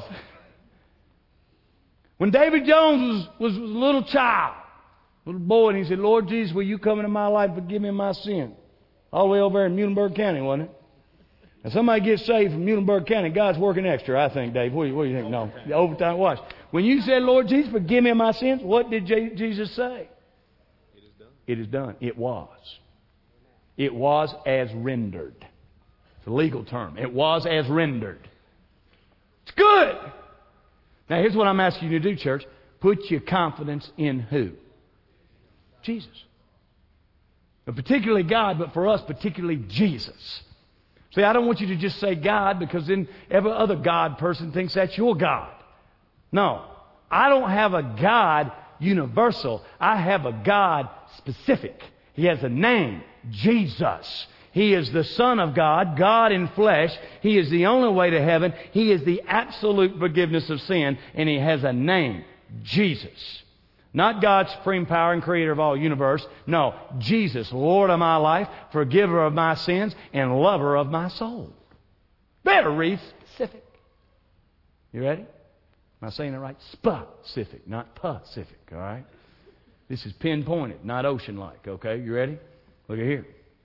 [SPEAKER 1] When David Jones was, was, was a little child, little boy, and he said, Lord Jesus, will you come into my life and forgive me my sin? All the way over there in Muhlenberg County, wasn't it? And somebody gets saved from Muhlenberg County, God's working extra, I think, Dave. What do you, what do you think? No, the overtime watch. When you said, Lord Jesus, forgive me my sins, what did J- Jesus say? It is done. It is done. It was. It was as rendered. It's a legal term. It was as rendered. It's good. Now, here's what I'm asking you to do, church. Put your confidence in who? Jesus. But particularly God, but for us, particularly Jesus. See, I don't want you to just say God, because then every other God person thinks that's your God. No. I don't have a God universal. I have a God specific. He has a name, Jesus. He is the Son of God, God in flesh. He is the only way to heaven. He is the absolute forgiveness of sin. And He has a name, Jesus. Not God, supreme power and creator of all universe. No, Jesus, Lord of my life, forgiver of my sins, and lover of my soul. Very specific. You ready? Am I saying it right? Specific, not pacific, all right? This is pinpointed, not ocean-like, okay? You ready? Look at here.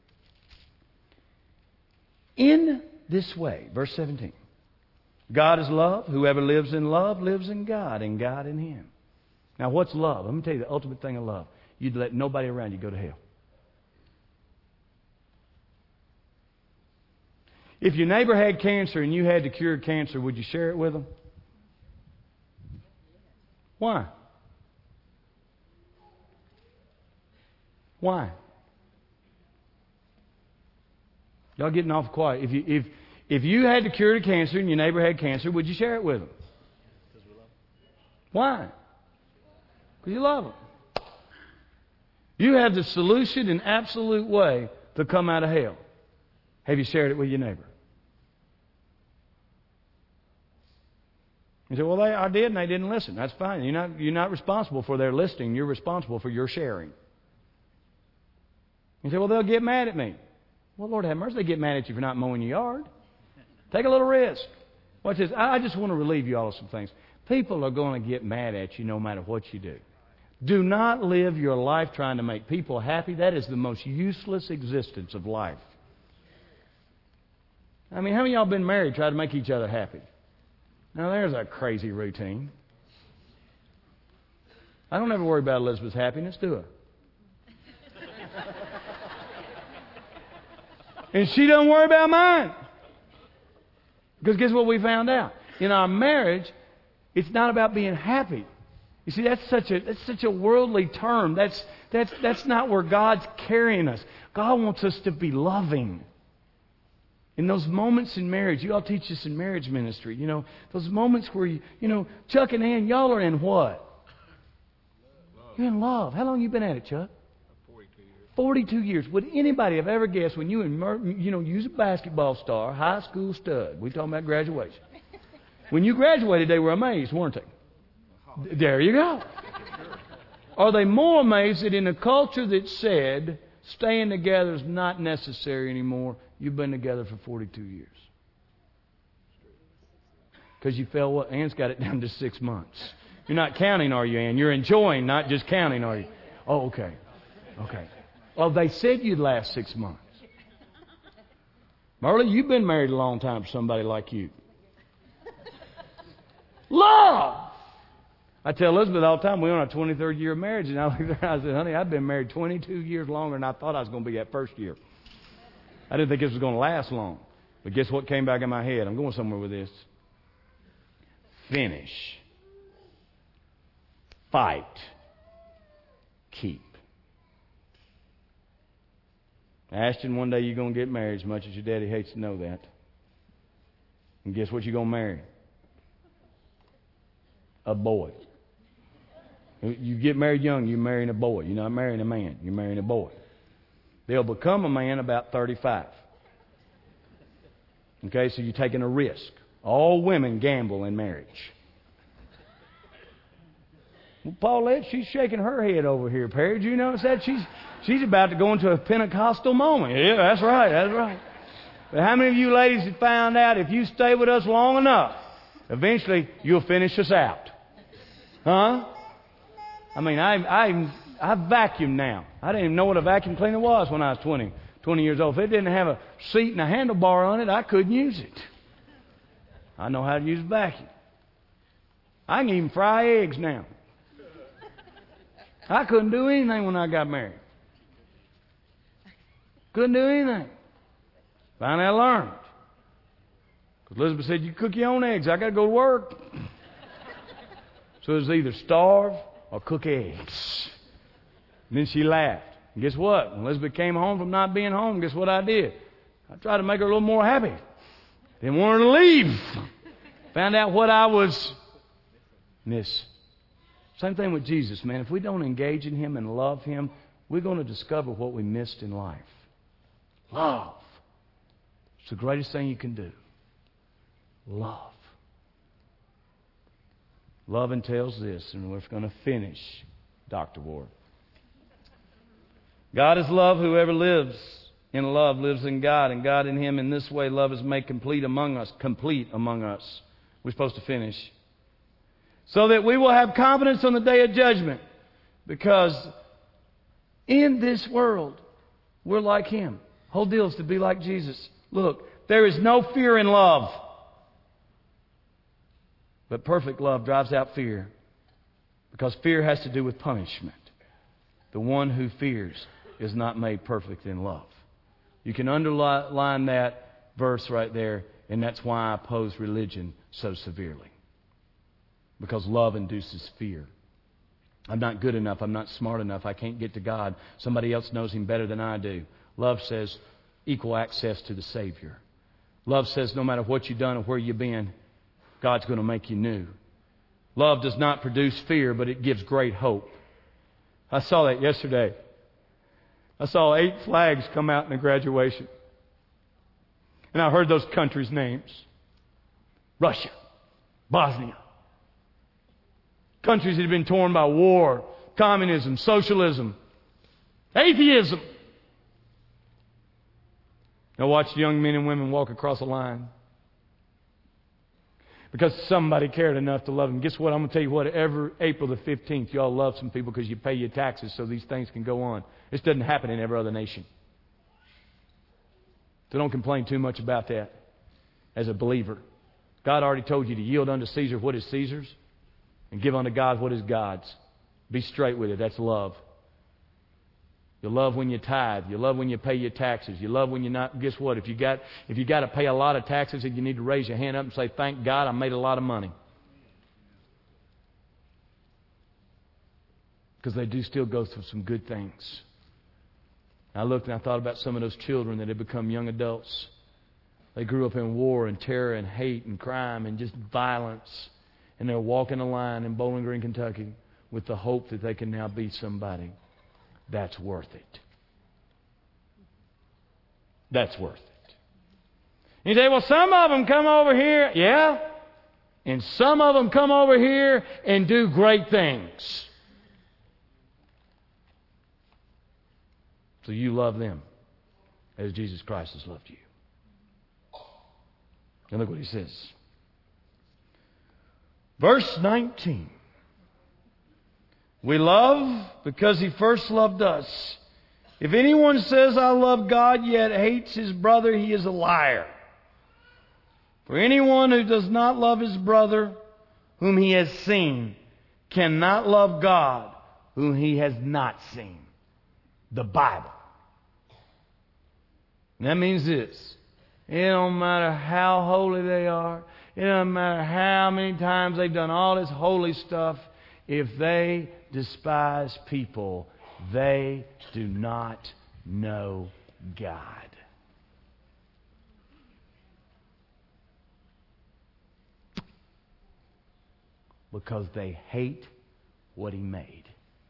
[SPEAKER 1] In this way, verse seventeen, God is love. Whoever lives in love lives in God, and God in him. Now, what's love? Let me tell you the ultimate thing of love. You'd let nobody around you go to hell. If your neighbor had cancer and you had to cure cancer, would you share it with them? Why? Why? Y'all getting off quiet. If you if if you had to cure the cancer and your neighbor had cancer, would you share it with them? Because we love them. Why? Because you love them. You have the solution in absolute way to come out of hell. Have you shared it with your neighbor? You say, well, they, I did and they didn't listen. That's fine. You're not, you're not responsible for their listening. You're responsible for your sharing. You say, well, they'll get mad at me. Well, Lord have mercy, they get mad at you for not mowing your yard. Take a little risk. Watch this. I just want to relieve you all of some things. People are going to get mad at you no matter what you do. Do not live your life trying to make people happy. That is the most useless existence of life. I mean, how many of y'all been married trying to make each other happy? Now, there's a crazy routine. I don't ever worry about Elizabeth's happiness, do I? And she doesn't worry about mine. Because guess what we found out? In our marriage, it's not about being happy. You see, that's such a that's such a worldly term. That's that's that's not where God's carrying us. God wants us to be loving. In those moments in marriage, you all teach us in marriage ministry, you know, those moments where you, you know, Chuck and Ann, y'all are in what? Love. You're in love. How long have you been at it, Chuck? forty-two years. forty-two years. Would anybody have ever guessed when you and you know, use a basketball star, high school stud? We're talking about graduation. When you graduated, they were amazed, weren't they? There you go. Are they more amazed that in a culture that said staying together is not necessary anymore, you've been together for forty-two years? Because you felt what? Ann's got it down to six months. You're not counting, are you, Ann? You're enjoying, not just counting, are you? Oh, okay. Okay. Well, they said you'd last six months. Marley, you've been married a long time for somebody like you. Love! I tell Elizabeth all the time, we're on our twenty-third year of marriage, and I looked at her and I said, honey, I've been married twenty-two years longer than I thought I was going to be that first year. I didn't think this was going to last long. But guess what came back in my head? I'm going somewhere with this. Finish. Fight. Keep. Ashton, one day you're going to get married as much as your daddy hates to know that. And guess what you're going to marry? A boy. You get married young, you're marrying a boy. You're not marrying a man, you're marrying a boy. They'll become a man about thirty-five. Okay, so you're taking a risk. All women gamble in marriage. Well, Paulette, she's shaking her head over here, Perry. Did you notice that? She's, she's about to go into a Pentecostal moment. Yeah, that's right, that's right. But how many of you ladies have found out if you stay with us long enough, eventually you'll finish us out? Huh? I mean, I, I, I vacuum now. I didn't even know what a vacuum cleaner was when I was twenty, twenty years old. If it didn't have a seat and a handlebar on it, I couldn't use it. I know how to use a vacuum. I can even fry eggs now. I couldn't do anything when I got married. Couldn't do anything. Finally, I learned. Because Elizabeth said, you cook your own eggs. I got to go to work. So it was either starve or cook eggs. And then she laughed. And guess what? When Elizabeth came home from not being home, guess what I did? I tried to make her a little more happy. Didn't want her to leave. Found out what I was miss. Same thing with Jesus, man. If we don't engage in Him and love Him, we're going to discover what we missed in life. Love. It's the greatest thing you can do. Love. Love entails this, and we're going to finish, Doctor Ward. God is love. Whoever lives in love lives in God, and God in Him. In this way, love is made complete among us. Complete among us. We're supposed to finish. So that we will have confidence on the day of judgment. Because in this world, we're like Him. Whole deal is to be like Jesus. Look, there is no fear in love. But perfect love drives out fear. Because fear has to do with punishment. The one who fears is not made perfect in love. You can underline that verse right there, and that's why I oppose religion so severely. Because love induces fear. I'm not good enough. I'm not smart enough. I can't get to God. Somebody else knows Him better than I do. Love says equal access to the Savior. Love says no matter what you've done or where you've been, God's going to make you new. Love does not produce fear, but it gives great hope. I saw that yesterday. I saw eight flags come out in the graduation. And I heard those countries' names. Russia, Bosnia. Countries that have been torn by war, communism, socialism, atheism. I watched young men and women walk across a line. Because somebody cared enough to love them. Guess what? I'm going to tell you what. Every April the fifteenth, y'all love some people because you pay your taxes so these things can go on. This doesn't happen in every other nation. So don't complain too much about that as a believer. God already told you to yield unto Caesar what is Caesar's and give unto God what is God's. Be straight with it. That's love. You love when you tithe. You love when you pay your taxes. You love when you're not. Guess what? If you got if you got to pay a lot of taxes, then you need to raise your hand up and say, "Thank God, I made a lot of money." Because they do still go through some good things. I looked and I thought about some of those children that have become young adults. They grew up in war and terror and hate and crime and just violence. And they're walking a line in Bowling Green, Kentucky with the hope that they can now be somebody. That's worth it. That's worth it. You say, well, some of them come over here. Yeah. And some of them come over here and do great things. So you love them as Jesus Christ has loved you. And look what He says. Verse nineteen. We love because He first loved us. If anyone says, I love God, yet hates his brother, he is a liar. For anyone who does not love his brother, whom he has seen, cannot love God, whom he has not seen. The Bible. And that means this. It don't matter how holy they are. It doesn't matter how many times they've done all this holy stuff. If they despise people, they do not know God. Because they hate what He made.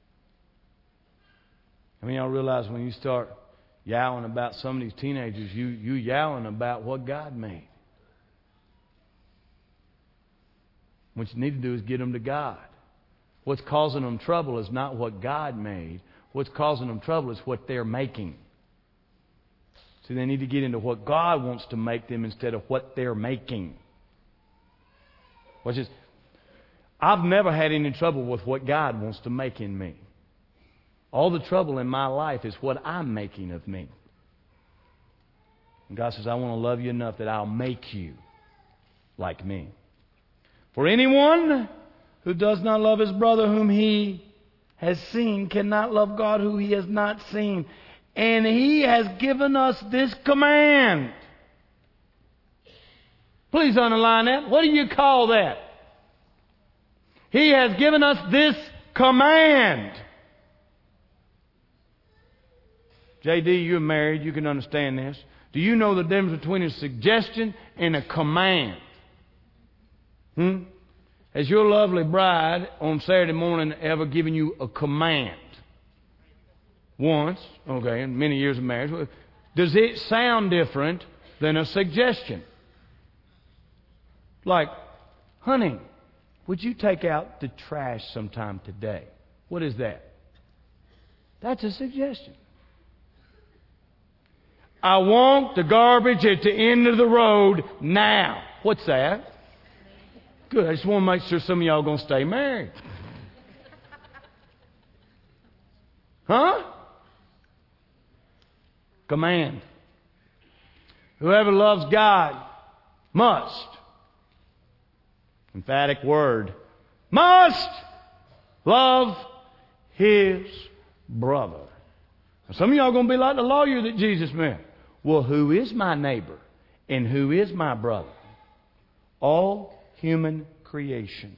[SPEAKER 1] I mean, y'all realize when you start yowling about some of these teenagers, you you yowling about what God made. What you need to do is get them to God. What's causing them trouble is not what God made. What's causing them trouble is what they're making. So they need to get into what God wants to make them instead of what they're making. Watch this. I've never had any trouble with what God wants to make in me. All the trouble in my life is what I'm making of me. And God says, I want to love you enough that I'll make you like me. For anyone who does not love his brother whom he has seen cannot love God who he has not seen. And He has given us this command. Please underline that. What do you call that? He has given us this command. J D, you're married. You can understand this. Do you know the difference between a suggestion and a command? Hmm? Has your lovely bride on Saturday morning ever given you a command? Once, okay, in many years of marriage. Does it sound different than a suggestion? Like, honey, would you take out the trash sometime today? What is that? That's a suggestion. I want the garbage at the end of the road now. What's that? Good. I just want to make sure some of y'all are going to stay married. Huh? Command. Whoever loves God must, emphatic word, must love his brother. Now, some of y'all are going to be like the lawyer that Jesus met. Well, who is my neighbor and who is my brother? All human creation.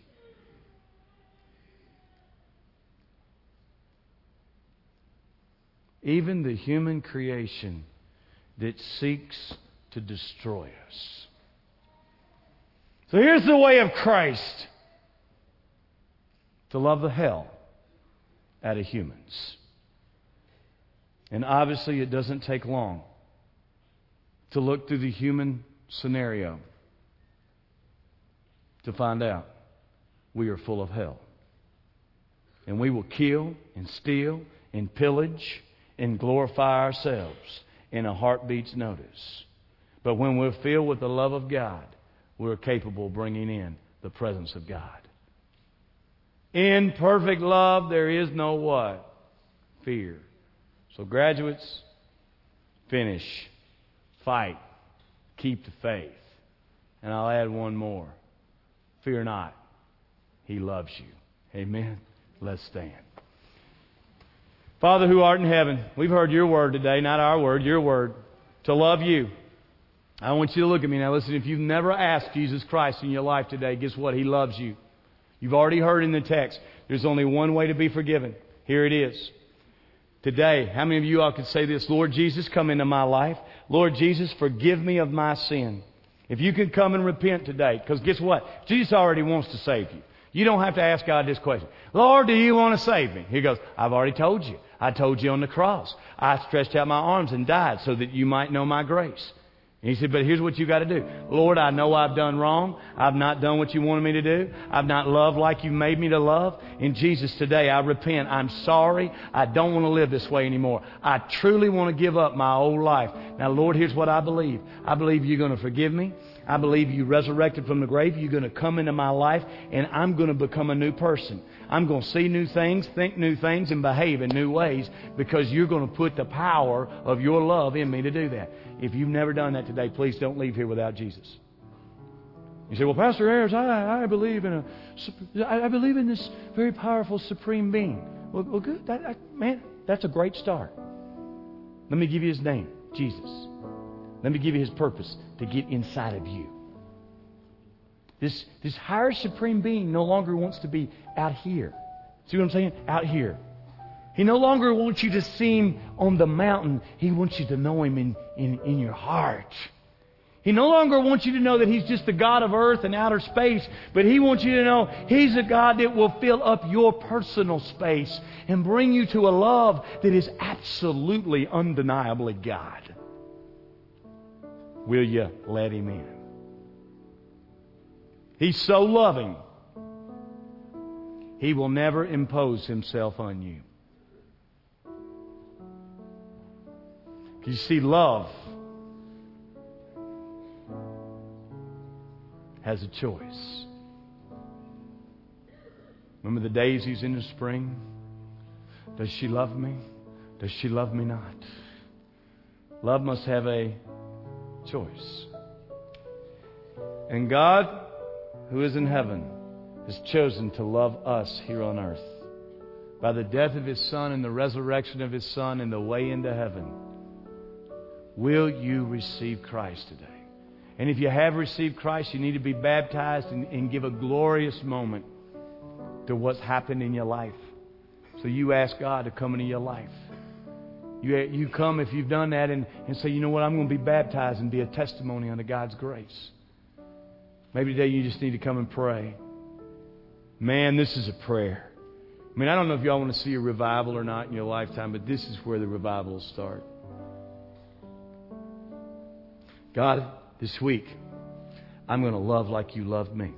[SPEAKER 1] Even the human creation that seeks to destroy us. So here's the way of Christ. To love the hell out of humans. And obviously it doesn't take long to look through the human scenario to find out we are full of hell. And we will kill and steal and pillage and glorify ourselves in a heartbeat's notice. But when we're filled with the love of God, we're capable of bringing in the presence of God. In perfect love, there is no what? Fear. So graduates, finish. Fight. Keep the faith. And I'll add one more. Fear not. He loves you. Amen. Let's stand. Father who art in heaven, we've heard your word today, not our word, your word, to love you. I want you to look at me now. Listen, if you've never asked Jesus Christ in your life today, guess what? He loves you. You've already heard in the text, there's only one way to be forgiven. Here it is. Today, how many of you all could say this? Lord Jesus, come into my life. Lord Jesus, forgive me of my sin. If you could come and repent today, because guess what? Jesus already wants to save you. You don't have to ask God this question. Lord, do you want to save me? He goes, I've already told you. I told you on the cross. I stretched out my arms and died so that you might know my grace. And he said, but here's what you got to do. Lord, I know I've done wrong. I've not done what you wanted me to do. I've not loved like you made me to love. In Jesus, today I repent. I'm sorry. I don't want to live this way anymore. I truly want to give up my old life. Now, Lord, here's what I believe. I believe you're going to forgive me. I believe you resurrected from the grave. You're going to come into my life, and I'm going to become a new person. I'm going to see new things, think new things, and behave in new ways because you're going to put the power of your love in me to do that. If you've never done that today, please don't leave here without Jesus. You say, well, Pastor Ayers, I, I believe in a, I believe in this very powerful supreme being. Well, well good. That, that, man, that's a great start. Let me give you his name, Jesus. Let me give you his purpose, to get inside of you. This, this higher supreme being no longer wants to be out here. See what I'm saying? Out here. He no longer wants you to see him on the mountain. He wants you to know him in, in, in your heart. He no longer wants you to know that he's just the God of earth and outer space, but he wants you to know he's a God that will fill up your personal space and bring you to a love that is absolutely, undeniably God. Will you let him in? He's so loving. He will never impose Himself on you. You see, love has a choice. Remember the daisies in the spring? Does she love me? Does she love me not? Love must have a choice. And God, who is in heaven, has chosen to love us here on earth. By the death of His Son and the resurrection of His Son and the way into heaven. Will you receive Christ today? And if you have received Christ, you need to be baptized and, and give a glorious moment to what's happened in your life. So you ask God to come into your life. You, you come if you've done that and, and say, you know what, I'm going to be baptized and be a testimony unto God's grace. Maybe today you just need to come and pray. Man, this is a prayer. I mean, I don't know if y'all want to see a revival or not in your lifetime, but this is where the revival will start. God, this week, I'm going to love like you loved me.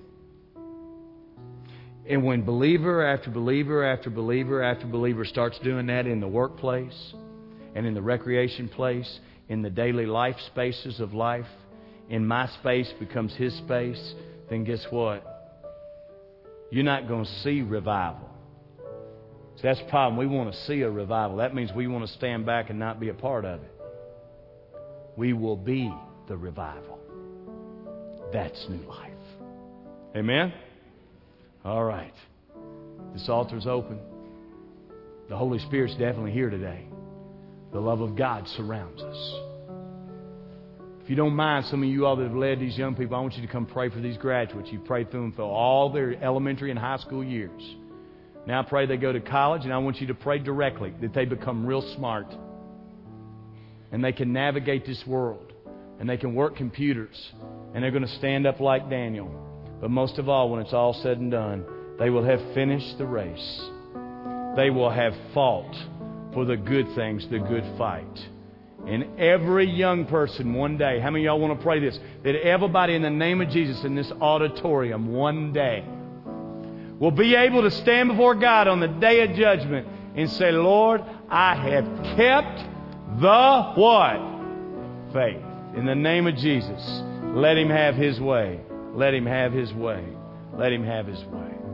[SPEAKER 1] And when believer after believer after believer after believer starts doing that in the workplace and in the recreation place, in the daily life spaces of life, in my space becomes His space, then guess what? You're not going to see revival. So that's the problem. We want to see a revival. That means we want to stand back and not be a part of it. We will be the revival. That's new life. Amen? All right. This altar's open. The Holy Spirit's definitely here today. The love of God surrounds us. If you don't mind, some of you all that have led these young people, I want you to come pray for these graduates. You prayed through them for all their elementary and high school years. Now I pray they go to college, and I want you to pray directly that they become real smart. And they can navigate this world. And they can work computers. And they're going to stand up like Daniel. But most of all, when it's all said and done, they will have finished the race. They will have fought for the good things, the good fight. And every young person one day, how many of y'all want to pray this? That everybody in the name of Jesus in this auditorium one day will be able to stand before God on the day of judgment and say, Lord, I have kept the what? Faith. In the name of Jesus, let Him have His way. Let Him have His way. Let Him have His way.